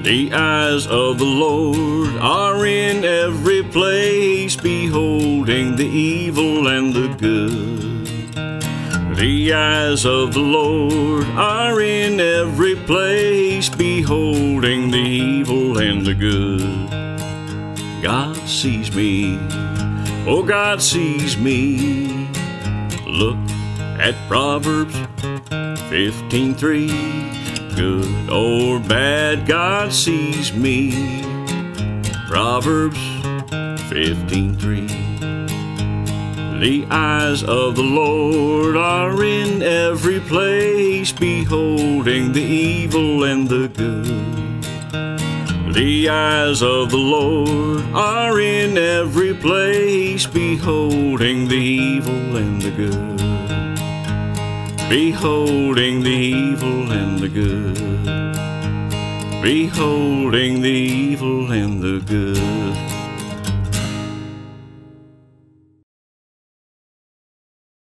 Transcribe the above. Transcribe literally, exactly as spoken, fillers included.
The eyes of the Lord are in every place, beholding the evil and the good. The eyes of the Lord are in every place, beholding the evil and the good. God sees me, oh God sees me. Look at Proverbs fifteen three. Good or bad, God sees me. Proverbs fifteen three. The eyes of the Lord are in every place, beholding the evil and the good. The eyes of the Lord are in every place, beholding the evil and the good. Beholding the evil and the good. Beholding the evil and the good.